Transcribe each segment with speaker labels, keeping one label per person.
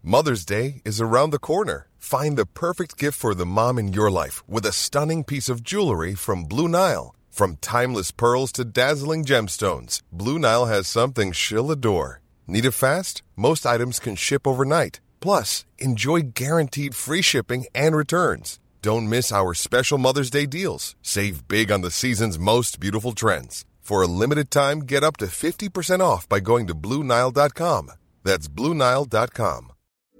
Speaker 1: Mother's Day is around the corner. Find the perfect gift for the mom in your life with a stunning piece of jewelry from Blue Nile. From timeless pearls to dazzling gemstones, Blue Nile has something she'll adore. Need it fast? Most items can ship overnight. Plus, enjoy guaranteed free shipping and returns. Don't miss our special Mother's Day deals. Save big on the season's most beautiful trends. For a limited time, get up to 50% off by going to BlueNile.com. That's BlueNile.com.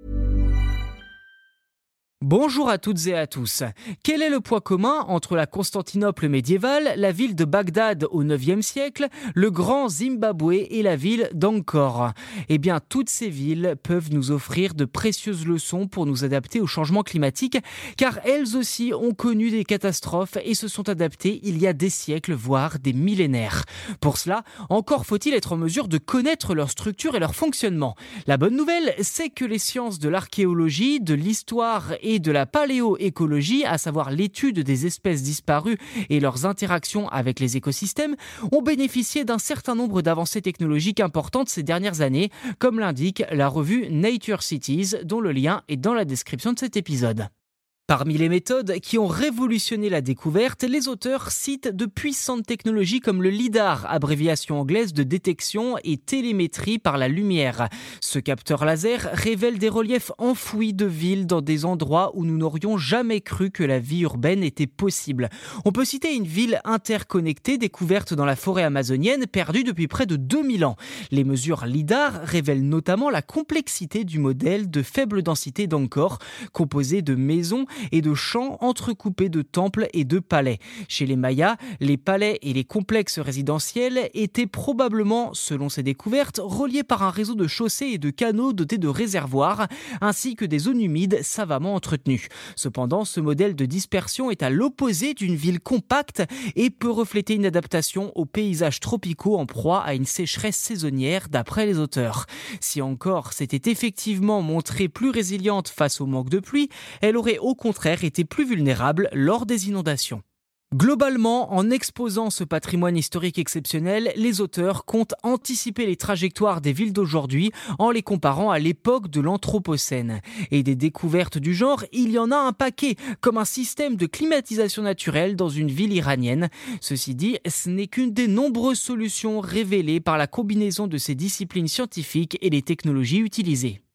Speaker 2: Bonjour à toutes et à tous. Quel est le point commun entre la Constantinople médiévale, la ville de Bagdad au IXe siècle, le grand Zimbabwe et la ville d'Angkor ? Eh bien, toutes ces villes peuvent nous offrir de précieuses leçons pour nous adapter au changement climatique, car elles aussi ont connu des catastrophes et se sont adaptées il y a des siècles, voire des millénaires. Pour cela, encore faut-il être en mesure de connaître leur structure et leur fonctionnement. La bonne nouvelle, c'est que les sciences de l'archéologie, de l'histoire et de la paléoécologie, à savoir l'étude des espèces disparues et leurs interactions avec les écosystèmes, ont bénéficié d'un certain nombre d'avancées technologiques importantes ces dernières années, comme l'indique la revue Nature Cities, dont le lien est dans la description de cet épisode. Parmi les méthodes qui ont révolutionné la découverte, les auteurs citent de puissantes technologies comme le LIDAR, abréviation anglaise de détection et télémétrie par la lumière. Ce capteur laser révèle des reliefs enfouis de villes dans des endroits où nous n'aurions jamais cru que la vie urbaine était possible. On peut citer une ville interconnectée découverte dans la forêt amazonienne, perdue depuis près de 2000 ans. Les mesures LIDAR révèlent notamment la complexité du modèle de faible densité d'Angkor, composé de maisons et de champs entrecoupés de temples et de palais. Chez les Mayas, les palais et les complexes résidentiels étaient probablement, selon ces découvertes, reliés par un réseau de chaussées et de canaux dotés de réservoirs, ainsi que des zones humides savamment entretenues. Cependant, ce modèle de dispersion est à l'opposé d'une ville compacte et peut refléter une adaptation aux paysages tropicaux en proie à une sécheresse saisonnière, d'après les auteurs. Si Angkor s'était effectivement montrée plus résiliente face au manque de pluie, elle aurait au contraire été plus vulnérable lors des inondations. Globalement, en exposant ce patrimoine historique exceptionnel, les auteurs comptent anticiper les trajectoires des villes d'aujourd'hui en les comparant à l'époque de l'Anthropocène. Et des découvertes du genre, il y en a un paquet, comme un système de climatisation naturelle dans une ville iranienne. Ceci dit, ce n'est qu'une des nombreuses solutions révélées par la combinaison de ces disciplines scientifiques et les technologies utilisées.